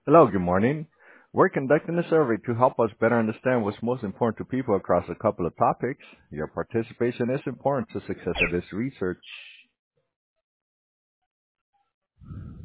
Hello, good morning. We're conducting a survey to help us better understand what's most important to people across a couple of topics. Your participation is important to success of this research.